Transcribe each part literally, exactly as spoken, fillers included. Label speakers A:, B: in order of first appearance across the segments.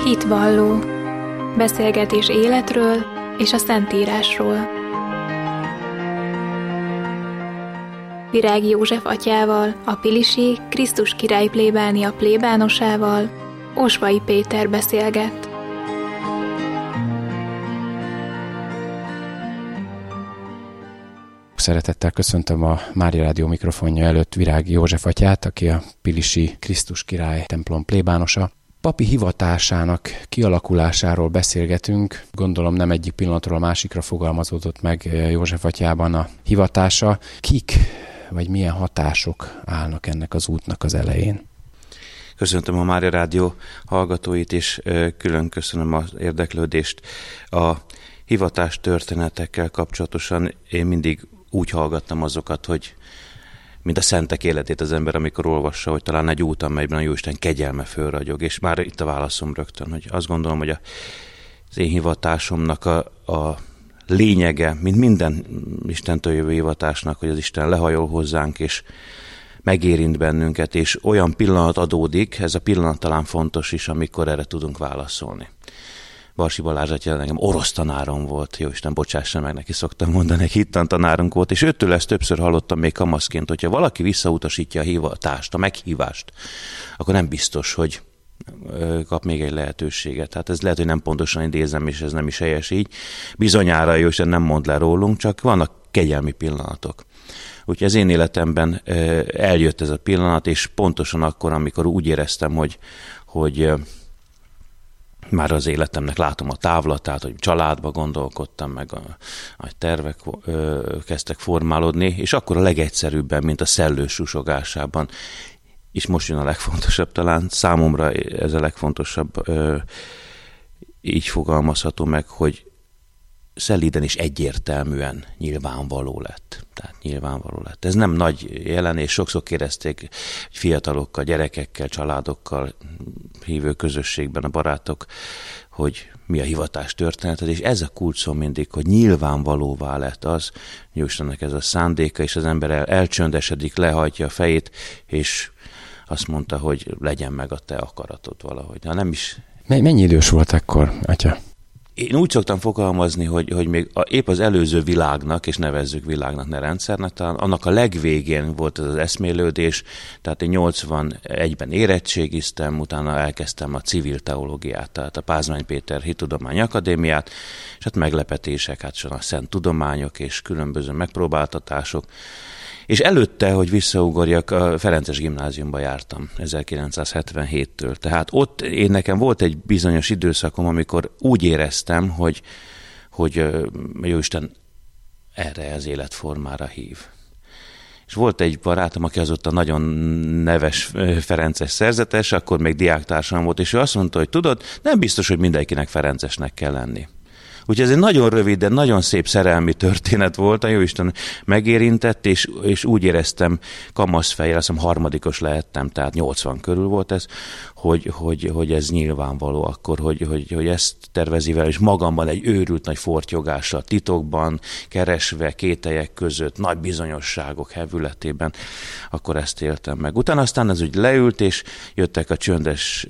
A: Hitvalló. Beszélgetés életről és a Szentírásról. Virág József atyával, a pilisi Krisztus király plébánia plébánosával, Osvai Péter beszélget.
B: Szeretettel köszöntöm a Mária Rádió mikrofonja előtt Virág József atyát, aki a pilisi Krisztus király templom plébánosa. Papi hivatásának kialakulásáról beszélgetünk. Gondolom nem egyik pillanatról a másikra fogalmazódott meg József atyában a hivatása. Kik vagy milyen hatások állnak ennek az útnak az elején?
C: Köszöntöm a Mária Rádió hallgatóit, és külön köszönöm az érdeklődést. A hivatás történetekkel kapcsolatosan én mindig úgy hallgattam azokat, hogy mint a szentek életét az ember, amikor olvassa, hogy talán egy út, amelyben a Jóisten kegyelme fölragyog. És már itt a válaszom rögtön, hogy azt gondolom, hogy az én hivatásomnak a, a lényege, mint minden Istentől jövő hivatásnak, hogy az Isten lehajol hozzánk, és megérint bennünket, és olyan pillanat adódik, ez a pillanat talán fontos is, amikor erre tudunk válaszolni. Barsi Balázs atya nekem orosz tanárom volt, Jóisten bocsássa meg, neki szoktam mondani, egy hittantanárunk volt, és őtől ezt többször hallottam még kamaszként, hogyha valaki visszautasítja a hivatást, a meghívást, akkor nem biztos, hogy kap még egy lehetőséget. Hát ez lehet, hogy nem pontosan idézem, és ez nem is helyes így. Bizonyára Jóisten nem mond le rólunk, csak vannak kegyelmi pillanatok. Úgyhogy az én életemben eljött ez a pillanat, és pontosan akkor, amikor úgy éreztem, hogy, hogy már az életemnek látom a távlatát, hogy családba gondolkodtam, meg a, a tervek ö, kezdtek formálódni, és akkor a legegyszerűbben, mint a szellős susogásában, és most jön a legfontosabb talán, számomra ez a legfontosabb, ö, így fogalmazható meg, hogy szelíden és egyértelműen nyilvánvaló lett. Tehát nyilvánvaló lett. Ez nem nagy jelenés, sokszor kérdezték fiatalokkal, gyerekekkel, családokkal, hívő közösségben a barátok, hogy mi a hivatás történeted, és ez a kulcs szó mindig, hogy nyilvánvalóvá lett az, hogy Istennek ez a szándéka, és az ember el, elcsöndesedik, lehajtja a fejét, és azt mondta, hogy legyen meg a te akaratod valahogy. Ha nem is...
B: Mennyi idős volt akkor, atya?
C: Én úgy szoktam fogalmazni, hogy, hogy még a, épp az előző világnak, és nevezzük világnak, ne rendszernek, talán annak a legvégén volt ez az eszmélődés, tehát én nyolcvanegyben érettségiztem, utána elkezdtem a civil teológiát, tehát a Pázmány Péter Hittudományi Akadémiát, és hát meglepetések, hát a szent tudományok és különböző megpróbáltatások. És előtte, hogy visszaugorjak, a Ferences gimnáziumba jártam ezerkilencszázhetvenhéttől. Tehát ott én nekem volt egy bizonyos időszakom, amikor úgy éreztem, hogy, hogy Jóisten erre az életformára hív. És volt egy barátom, aki azóta nagyon neves ferences szerzetes, akkor még diáktársam volt, és ő azt mondta, hogy tudod, nem biztos, hogy mindenkinek ferencesnek kell lenni. Úgyhogy ez egy nagyon rövid, de nagyon szép szerelmi történet volt, a Jóisten megérintett, és, és úgy éreztem kamaszfejjel, azt hiszem harmadikos lehettem, tehát nyolcvan körül volt ez, hogy, hogy, hogy ez nyilvánvaló akkor, hogy, hogy, hogy ezt tervezi vele, és magamban egy őrült nagy fortyogással, titokban, keresve, kételyek között, nagy bizonyosságok hevületében, akkor ezt éltem meg. Utána aztán ez úgy leült, és jöttek a csöndes,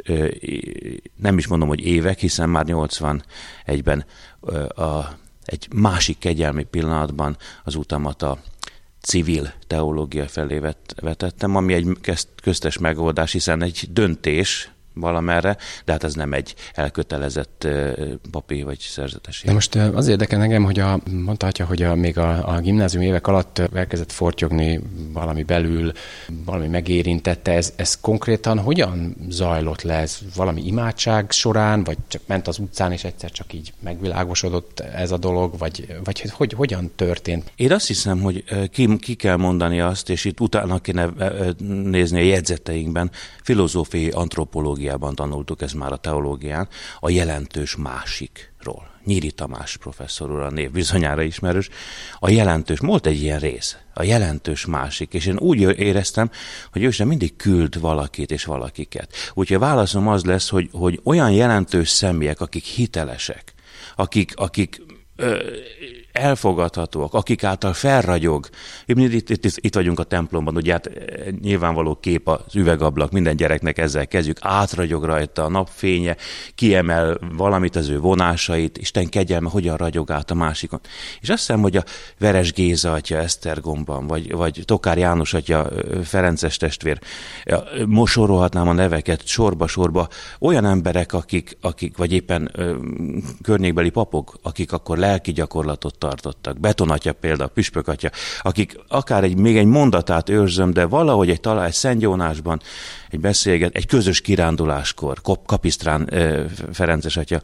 C: nem is mondom, hogy évek, hiszen már nyolcvanegyben A, egy másik kegyelmi pillanatban az utamat a civil teológia felé vet, vetettem, ami egy köztes megoldás, hiszen egy döntés valamerre, de hát ez nem egy elkötelezett papi vagy szerzetes.
B: De most az érdekel engem, hogy a, mondta atya, hogy a, még a, a gimnázium évek alatt elkezdett fortyogni valami belül, valami megérintette. Ez, ez konkrétan hogyan zajlott le? Ez valami imádság során, vagy csak ment az utcán, és egyszer csak így megvilágosodott ez a dolog, vagy, vagy hogy, hogyan történt?
C: Én azt hiszem, hogy ki, ki kell mondani azt, és itt utána kéne nézni a jegyzeteinkben, filozófiai antropológia tanultuk, ez már a teológián, a jelentős másikról. Nyíri Tamás professzor úr, a név bizonyára ismerős. A jelentős, volt egy ilyen rész, a jelentős másik, és én úgy éreztem, hogy ő sem mindig küld valakit és valakiket. Úgyhogy a válaszom az lesz, hogy, hogy olyan jelentős személyek, akik hitelesek, akik, akik ö, elfogadhatóak, akik által felragyog. Itt, itt, itt vagyunk a templomban, ugye hát nyilvánvaló kép az üvegablak, minden gyereknek ezzel kezdjük, átragyog rajta a napfénye, kiemel valamit az ő vonásait, Isten kegyelme hogyan ragyog át a másikon. És azt hiszem, hogy a Veres Géza atya Esztergomban, vagy, vagy Tokár János atya Ferences testvér, mosorolhatnám a neveket sorba-sorba, olyan emberek, akik, akik vagy éppen ö, környékbeli papok, akik akkor lelki gyakorlatot tartottak. Betonatya például, püspökatya, akik akár egy, még egy mondatát őrzöm, de valahogy egy talán egy Szent Jónásban egy beszélget, egy közös kiránduláskor, Kapisztrán ö, Ferences atya,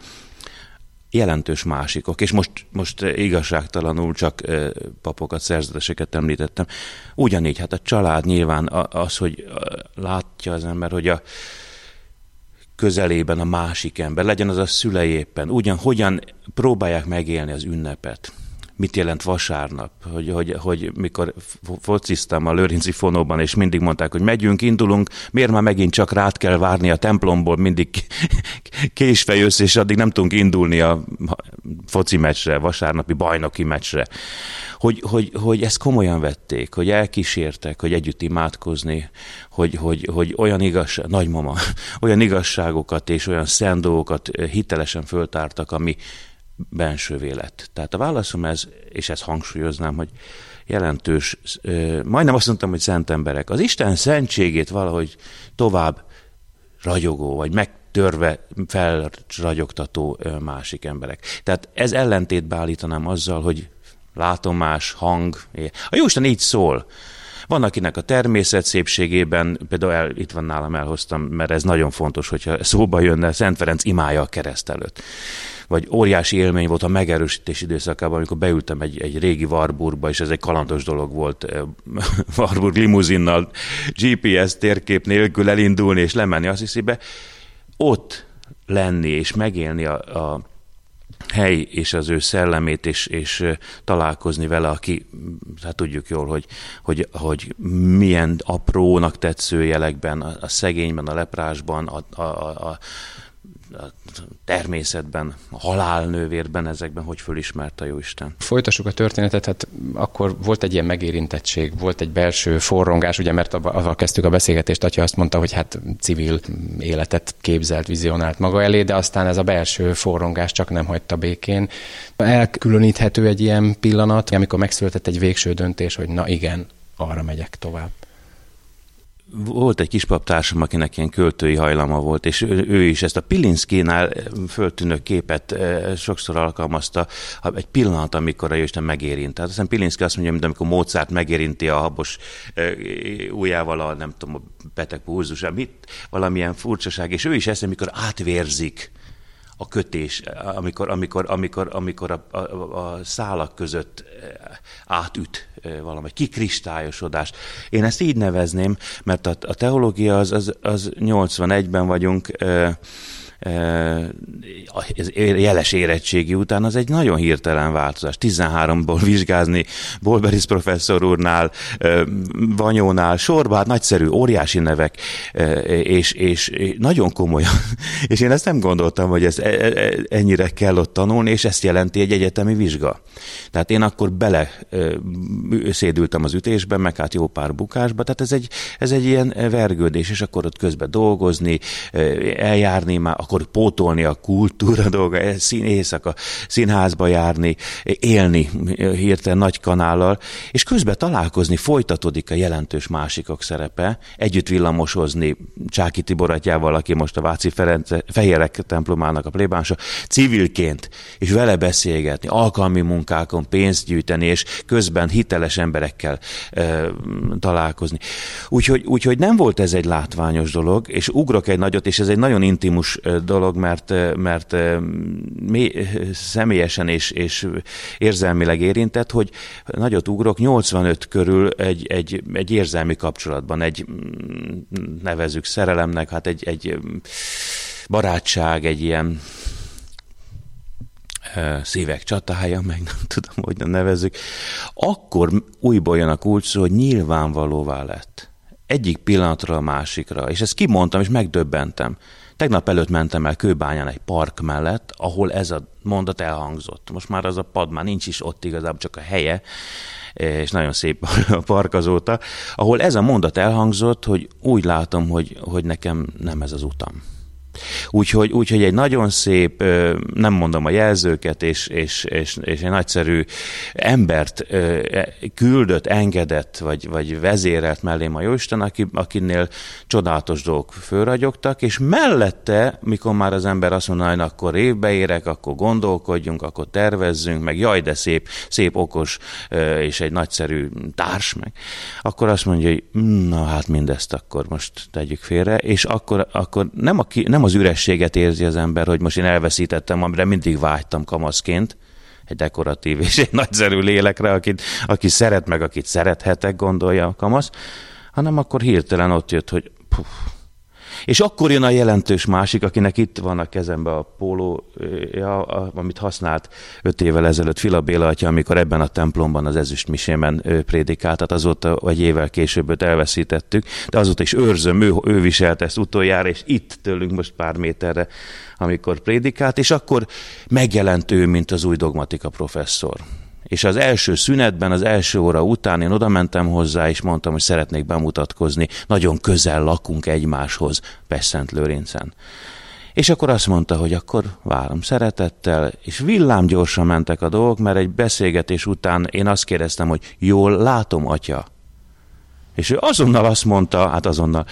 C: jelentős másikok, és most, most igazságtalanul csak ö, papokat, szerzeteseket említettem. Ugyanígy, hát a család nyilván az, hogy látja az ember, hogy a közelében a másik ember, legyen az a szülei éppen, ugyan, hogyan próbálják megélni az ünnepet. Mit jelent vasárnap, hogy, hogy, hogy mikor fociztam a Lőrinci Fonóban, és mindig mondták, hogy megyünk, indulunk, miért már megint csak rád kell várni a templomból, mindig késve jössz, és addig nem tudunk indulni a foci meccsre, vasárnapi bajnoki meccsre. Hogy, hogy, hogy ezt komolyan vették, hogy elkísértek, hogy együtt imádkozni, hogy, hogy, hogy olyan igazság, nagymama, olyan igazságokat és olyan szent dolgokat hitelesen föltártak, ami bensővé lett. Tehát a válaszom ez, és ezt hangsúlyoznám, hogy jelentős, majdnem azt mondtam, hogy szent emberek. Az Isten szentségét valahogy tovább ragyogó, vagy megtörve felragyogtató másik emberek. Tehát ez ellentétbe állítanám azzal, hogy látomás, hang. A Jóisten így szól. Van, akinek a természet szépségében, például el, itt van nálam, elhoztam, mert ez nagyon fontos, hogyha szóba jönne, Szent Ferenc imája a kereszt előtt. Vagy óriási élmény volt a megerősítés időszakában, amikor beültem egy, egy régi Warburgba, és ez egy kalandos dolog volt, Warburg limuzinnal, gé pé es térkép nélkül elindulni és lemenni Assisibe, ott lenni és megélni a, a hely és az ő szellemét, és, és találkozni vele, aki, hát tudjuk jól, hogy, hogy, hogy milyen aprónak tetsző jelekben, a, a szegényben, a leprásban, a, a, a, a természetben, a halálnővérben, ezekben hogy fölismerte a Jóisten.
B: Folytassuk a történetet, hát akkor volt egy ilyen megérintettség, volt egy belső forrongás, ugye, mert azzal kezdtük a beszélgetést, atya azt mondta, hogy hát civil életet képzelt, vizionált maga elé, de aztán ez a belső forrongás csak nem hagyta békén. Elkülöníthető egy ilyen pillanat, amikor megszületett egy végső döntés, hogy na igen, arra megyek tovább.
C: Volt egy kispaptársam, akinek ilyen költői hajlama volt, és ő, ő is ezt a Pilinszkínál föltűnő képet sokszor alkalmazta, egy pillanat, amikor a Jóisten megérint. Tehát aztán Pilinszki azt mondja, mint amikor Mozart megérinti a habos ujjával a, nem tudom, a beteg pulzusát, mit, valamilyen furcsaság, és ő is ezt, amikor átvérzik a kötés, amikor, amikor, amikor, amikor a, a, a szálak között átüt valami, kikristályosodás. Én ezt így nevezném, mert a, a teológia az, az, az nyolcvanegyben vagyunk, jeles érettségi után, az egy nagyon hirtelen változás. tizenháromból vizsgázni Bolberis professzor úrnál, Vanyónál, sorba, hát nagyszerű, óriási nevek, és, és nagyon komolyan. És én ezt nem gondoltam, hogy ez ennyire kell ott tanulni, és ezt jelenti egy egyetemi vizsga. Tehát én akkor bele szédültem az ütésben, meg hát jó pár bukásba, tehát ez egy, ez egy ilyen vergődés, és akkor ott közben dolgozni, eljárni már, akkor pótolni a kultúra dolga, szín, éjszaka színházba járni, élni hirtelen nagy kanállal, és közben találkozni, folytatódik a jelentős másikok szerepe, együtt villamosozni Csáky Tibor atyával, aki most a Váci Ferenc, Fehérek templomának a plébánsa, civilként, és vele beszélgetni, alkalmi munkákon pénzt gyűjteni, és közben hiteles emberekkel e, találkozni. Úgyhogy, úgyhogy nem volt ez egy látványos dolog, és ugrok egy nagyot, és ez egy nagyon intimus dolog, mert, mert mély, személyesen és, és érzelmileg érintett, hogy nagyot ugrok, nyolcvanöt körül egy, egy, egy érzelmi kapcsolatban, egy nevezzük szerelemnek, hát egy, egy barátság, egy ilyen szívek csatája, meg nem tudom, hogy nevezzük, akkor újból jön a kulcs szó, hogy nyilvánvalóvá lett. Egyik pillanatról a másikra, és ezt kimondtam, és megdöbbentem. Tegnap előtt mentem el Kőbányán egy park mellett, ahol ez a mondat elhangzott. Most már az a pad már nincs is ott, igazából csak a helye, és nagyon szép a park azóta, ahol ez a mondat elhangzott, hogy úgy látom, hogy, hogy nekem nem ez az utam. Úgyhogy, úgyhogy egy nagyon szép, nem mondom a jelzőket, és, és, és, és egy nagyszerű embert küldött, engedett, vagy, vagy vezérelt mellém a Jóisten, aki, akinél csodálatos dolgok fölragyogtak, és mellette, mikor már az ember azt mondja, hogy akkor évbe érek, akkor gondolkodjunk, akkor tervezzünk, meg jaj, de szép, szép, okos, és egy nagyszerű társ meg, akkor azt mondja, hogy na hát mindezt akkor most tegyük félre, és akkor, akkor nem, a, nem az ürességet érzi az ember, hogy most én elveszítettem, amire mindig vágytam kamaszként, egy dekoratív és egy nagyszerű lélekre, akit, aki szeret meg, akit szerethetek, gondolja a kamasz, hanem akkor hirtelen ott jött, hogy puf. És akkor jön a jelentős másik, akinek itt van a kezembe a póló, ja, amit használt öt évvel ezelőtt Fila Béla atya, amikor ebben a templomban az ezüstmisében prédikált, tehát azóta egy évvel később őt elveszítettük, de azóta is őrzöm, ő, ő viselt ezt utoljára, és itt tőlünk most pár méterre, amikor prédikált, és akkor megjelent ő, mint az új dogmatika professzor. És az első szünetben, az első óra után én oda mentem hozzá, és mondtam, hogy szeretnék bemutatkozni, nagyon közel lakunk egymáshoz Pestszentlőrincen. És akkor azt mondta, hogy akkor várom szeretettel, és villámgyorsan mentek a dolgok, mert egy beszélgetés után én azt kérdeztem, hogy jól látom, atya? És ő azonnal azt mondta, hát azonnal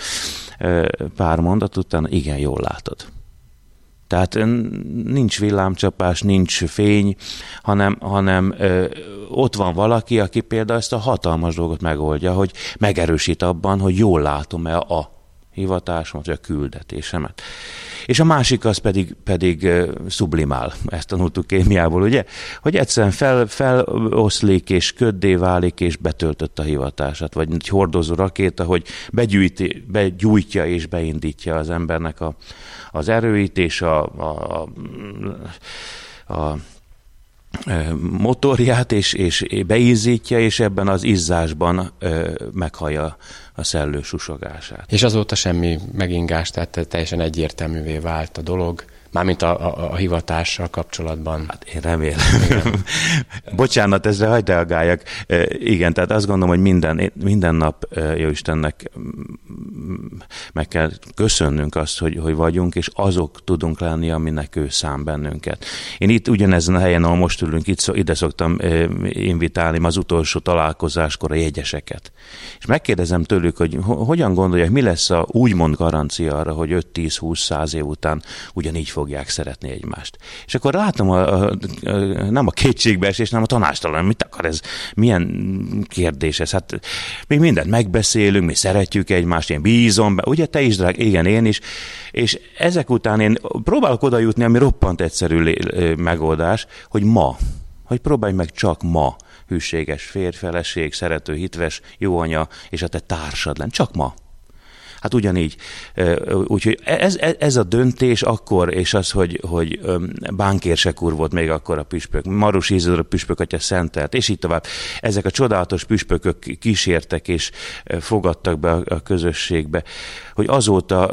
C: pár mondat után, igen, jól látod. Tehát nincs villámcsapás, nincs fény, hanem, hanem ö, ott van valaki, aki például ezt a hatalmas dolgot megoldja, hogy megerősít abban, hogy jól látom-e a hivatásomat, vagy a küldetésemet. És a másik az pedig, pedig uh, sublimál, ezt tanultuk kémiából, ugye? Hogy egyszerűen fel, feloszlik, és köddé válik, és betöltött a hivatását, vagy egy hordozó rakéta, hogy begyújti, begyújtja és beindítja az embernek a, az erőit, és a, a, a, a motorját, és, és beízítja, és ebben az izzásban ö, meghallja a szellő susogását.
B: És azóta semmi megingás, tehát teljesen egyértelművé vált a dolog, mármint a, a, a hivatással kapcsolatban.
C: Hát én remélem. Bocsánat, ezre hagyd reagáljak. E, igen, tehát azt gondolom, hogy minden, minden nap e, Jóistennek meg kell köszönnünk azt, hogy, hogy vagyunk, és azok tudunk lenni, aminek ő szám bennünket. Én itt ugyanezen a helyen, ahol most ülünk, itt, ide szoktam e, invitálni az utolsó találkozáskor a jegyeseket. És megkérdezem tőlük, hogy hogyan gondolják, mi lesz a úgymond garancia arra, hogy öt-tíz-húsz-száz év után ugyanígy fogják szeretni egymást. És akkor látom a, a, a, nem a kétségbeesés, hanem a tanástalan, mit akar ez, milyen kérdés ez, hát még mindent megbeszélünk, mi szeretjük egymást, én bízom be, ugye te is, drág, igen, én is, és ezek után én próbálok oda jutni, ami roppant egyszerű megoldás, hogy ma, hogy próbálj meg csak ma hűséges férj, feleség, szerető, hitves, jó anya, és a te társad lenni, csak ma. Hát ugyanígy. Úgyhogy ez, ez a döntés akkor, és az, hogy, hogy Bánkérsek úr volt még akkor a püspök, Marus Izidor püspök atya szentelt, és így tovább. Ezek a csodálatos püspökök kísértek és fogadtak be a közösségbe, hogy azóta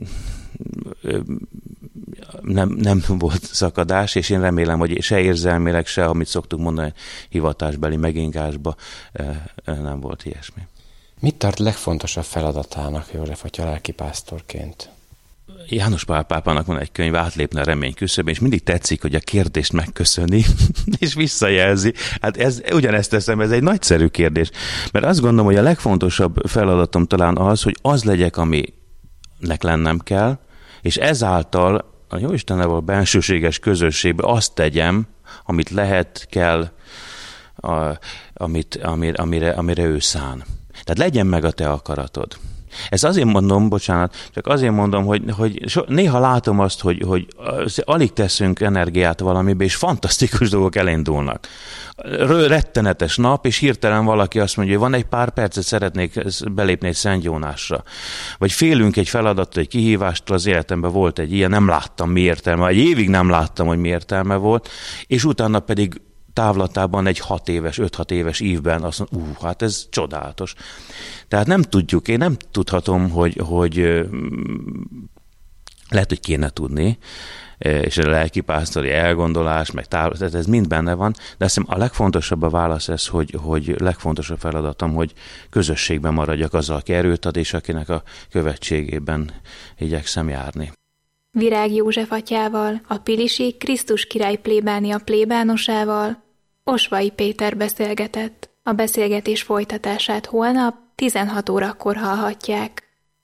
C: nem, nem volt szakadás, és én remélem, hogy se érzelmileg, se, amit szoktuk mondani, hivatásbeli megingásba nem volt ilyesmi.
B: Mit tart legfontosabb feladatának József atya lelkipásztorként?
C: János Pál pápának van egy könyv, Átlépne a remény küszöbén, és mindig tetszik, hogy a kérdést megköszöni, és visszajelzi. Hát ez, ugyanezt teszem, ez egy nagyszerű kérdés. Mert azt gondolom, hogy a legfontosabb feladatom talán az, hogy az legyek, aminek lennem kell, és ezáltal a Jóistennel való bensőséges közösségben azt tegyem, amit lehet, kell, a, amit, amire, amire, amire ő szán. Tehát legyen meg a te akaratod. Ezt azért mondom, bocsánat, csak azért mondom, hogy, hogy so, néha látom azt, hogy, hogy alig teszünk energiát valamibe, és fantasztikus dolgok elindulnak. Rettenetes nap, és hirtelen valaki azt mondja, hogy van egy pár percet, szeretnék belépni egy Szent Jónásra. Vagy félünk egy feladattól, egy kihívástól, az életemben volt egy ilyen, nem láttam mi értelme, egy évig nem láttam, hogy mi értelme volt, és utána pedig távlatában egy hat éves, öt-hat éves évben azt mondom, ú, hát ez csodálatos. Tehát nem tudjuk, én nem tudhatom, hogy, hogy lehet, hogy kéne tudni, és a lelkipásztori elgondolás, meg távol, tehát ez mind benne van, de azt hiszem a legfontosabb a válasz ez, hogy, hogy legfontosabb feladatom, hogy közösségben maradjak azzal, aki erőt ad, és akinek a követségében igyekszem járni.
A: Virág József atyával, a pilisi Krisztus király plébánia plébánosával Osvai Péter beszélgetett. A beszélgetés folytatását holnap tizenhat órakor hallhatják.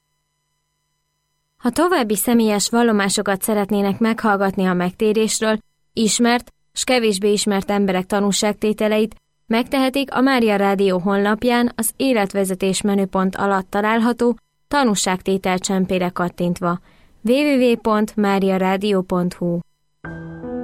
D: Ha további személyes vallomásokat szeretnének meghallgatni a megtérésről, ismert s kevésbé ismert emberek tanúságtételeit, megtehetik a Mária Rádió honlapján az életvezetés menüpont alatt található tanúságtétel csempére kattintva. double-u double-u double-u pont mária rádió pont hu